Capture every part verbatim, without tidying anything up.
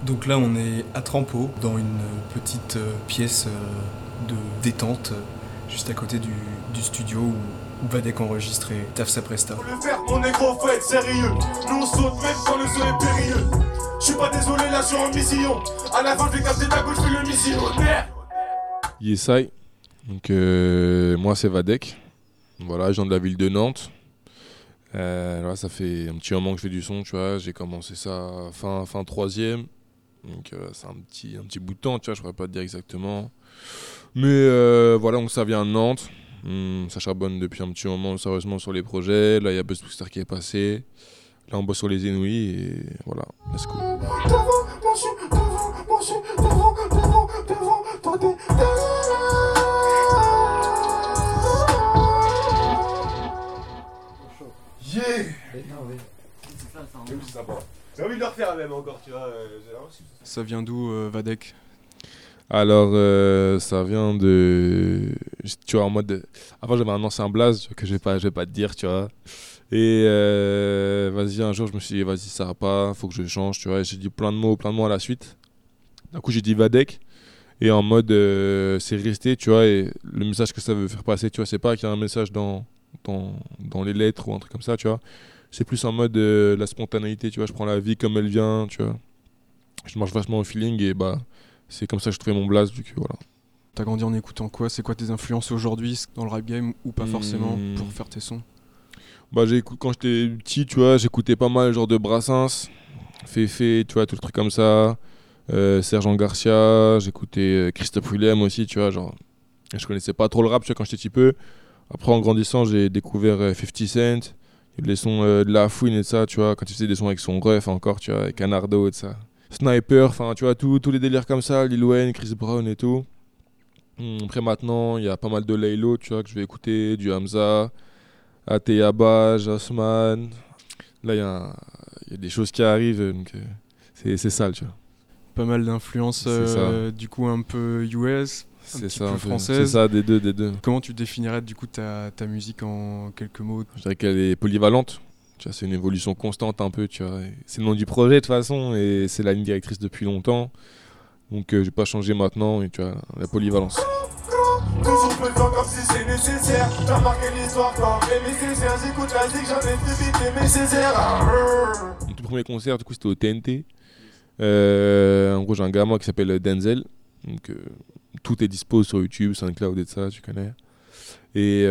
Donc là, on est à Trampo, dans une petite euh, pièce euh, de détente, euh, juste à côté du, du studio où, où Vadek enregistre et taffe sa presta. Pour le faire, mon négro, faut être sérieux. Nous on saute même quand le sol est périlleux. Je suis pas désolé, là je suis en mission. À la fin, je vais capter ta gauche, je fais le missile. Merde. Yesai, donc euh, moi c'est Vadek. Voilà, je viens de la ville de Nantes. Euh, là, ça fait un petit moment que je fais du son, tu vois. J'ai commencé ça fin, fin troisième. Donc euh, c'est un petit, un petit bout de temps, tu vois, je pourrais pas te dire exactement. Mais euh, voilà, donc ça vient de Nantes. Hum, ça charbonne depuis un petit moment, sérieusement, sur les projets. Là, il y a Buzz Booster qui est passé. Là, on bosse sur les Inouïs et voilà, let's go. Devant, moi je suis devant, moi je suis devant, devant, devant, toi t'es Yeah. J'ai envie de le refaire même encore, tu vois. Ça vient d'où, euh, Vadek ? Alors, euh, ça vient de. Tu vois, en mode. De... Avant, j'avais un ancien blaze que je vais pas, je vais pas te dire, tu vois. Et euh, vas-y, un jour, je me suis dit, vas-y, ça va pas, faut que je change, tu vois. Et j'ai dit plein de mots, plein de mots à la suite. D'un coup, j'ai dit Vadek. Et en mode, euh, c'est resté, tu vois. Et le message que ça veut faire passer, tu vois, c'est pas qu'il y a un message dans, dans, dans les lettres ou un truc comme ça, tu vois. C'est plus en mode euh, la spontanéité, tu vois. Je prends la vie comme elle vient, tu vois. Je marche vachement au feeling et bah. C'est comme ça que je trouvais mon blaze, du coup, voilà. T'as grandi en écoutant quoi ? C'est quoi tes influences aujourd'hui dans le rap game ou pas forcément mmh. pour faire tes sons ? Bah, j'ai écouté, quand j'étais petit, tu vois, j'écoutais pas mal genre de Brassens, Féfé, tu vois, tout le truc comme ça. Euh, Sergent Garcia, j'écoutais euh, Christophe Willem aussi, tu vois, genre. Je connaissais pas trop le rap, tu vois, quand j'étais petit peu. Après, en grandissant, j'ai découvert euh, fifty Cent, les sons euh, de La Fouine et ça, tu vois, quand il faisait des sons avec son ref encore, tu vois, avec Canardo et ça. Sniper, enfin tu vois, tous les délires comme ça, Lil Wayne, Chris Brown et tout. Après maintenant, il y a pas mal de Laylo, tu vois, que je vais écouter, du Hamza, Ateyaba, Jasman. Là, il y, y a des choses qui arrivent, donc euh, c'est, c'est sale, tu vois. Pas mal d'influences, euh, du coup un peu U S, un c'est petit ça, peu un française. C'est ça, des deux, des deux. Comment tu définirais du coup ta, ta musique en quelques mots ? Je dirais qu'elle est polyvalente. Tu vois, c'est une évolution constante un peu, tu vois. C'est le nom du projet de toute façon et c'est la ligne directrice depuis longtemps. Donc euh, je vais pas changer maintenant, et tu vois, la polyvalence. Toujours pesant comme si c'est nécessaire. T'as marqué l'histoire quand les nécessaires. J'écoute la zik, j'en ai fait vite mes Césaires. Mon tout premier concert, du coup, c'était au T N T. Euh, en gros, j'ai un gamin qui s'appelle Denzel. Donc euh, tout est dispo sur YouTube, SoundCloud et ça, tu connais. Et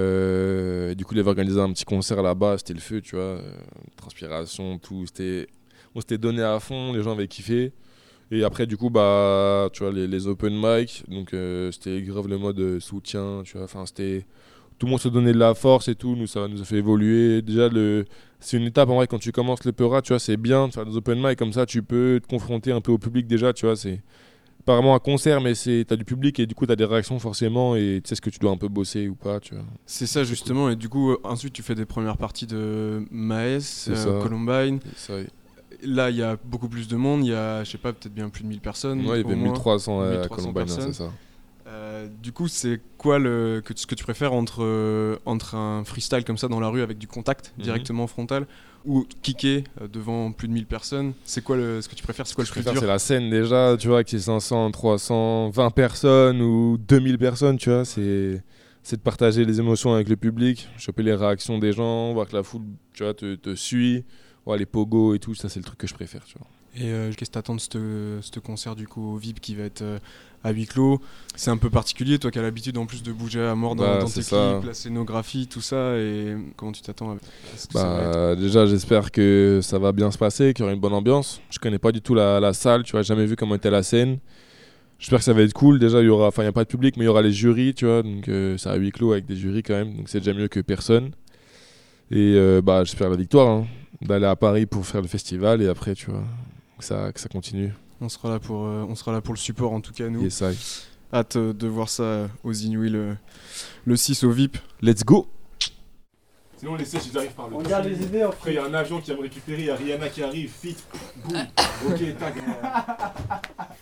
euh, du coup, il avait organisé un petit concert là-bas, c'était le feu, tu vois. Euh, transpiration, tout. C'était... On s'était donné à fond, les gens avaient kiffé. Et après, du coup, bah, tu vois, les, les open mic, donc euh, c'était grave le mode soutien, tu vois. Enfin, c'était. Tout le monde se donnait de la force et tout, nous, ça nous a fait évoluer. Déjà, le... c'est une étape en vrai, quand tu commences le Peura, tu vois, c'est bien de faire des open mic comme ça, tu peux te confronter un peu au public déjà, tu vois. C'est pas vraiment un concert, mais c'est... t'as du public et du coup, t'as des réactions forcément et tu sais ce que tu dois un peu bosser ou pas, tu vois. C'est ça, justement, cool. Et du coup, ensuite, tu fais des premières parties de Maes, euh, Columbine. C'est ça. Là, il y a beaucoup plus de monde, il y a, je sais pas, peut-être bien plus de mille personnes. Ouais, il y avait mille trois cents à Columbine, personnes. C'est ça. Euh, du coup, c'est quoi le, que, ce que tu préfères entre, euh, entre un freestyle comme ça dans la rue avec du contact mm-hmm. directement frontal ou kicker euh, devant plus de mille personnes? C'est quoi le, ce que tu préfères? C'est quoi ce le plus dur? C'est la scène déjà, tu vois, avec ses cinq cents, trois cents, vingt personnes ou deux mille personnes, tu vois, c'est... c'est de partager les émotions avec le public, choper les réactions des gens, voir que la foule, tu vois, te, te suit. Ouais, les pogos et tout, ça c'est le truc que je préfère, tu vois. Et euh, qu'est-ce que t'attends de ce concert du coup au V I P qui va être euh, à huis clos? C'est un peu particulier, toi qui as l'habitude en plus de bouger à mort dans, bah, dans tes ça. clips, la scénographie, tout ça, et comment tu t'attends avec... Bah, déjà j'espère que ça va bien se passer, qu'il y aura une bonne ambiance. Je connais pas du tout la, la salle, tu vois, jamais vu comment était la scène. J'espère que ça va être cool. Déjà, il y aura, enfin, il y a pas de public, mais il y aura les jurys, tu vois, donc euh, c'est à huis clos avec des jurys quand même, donc c'est déjà mieux que personne. Et euh, bah, j'espère la victoire, hein, d'aller à Paris pour faire le festival et après, tu vois, que ça, que ça continue. On sera là pour, euh, on sera là pour le support en tout cas, nous. Yes, I. Hâte euh, de voir ça aux Inouïs le, le six au V I P. Let's go! Sinon, les sèches, ils arrivent par le. On garde les idées. Après, il y a un avion qui va me récupérer, il y a Rihanna qui arrive, fit. Boum. Ok, tac.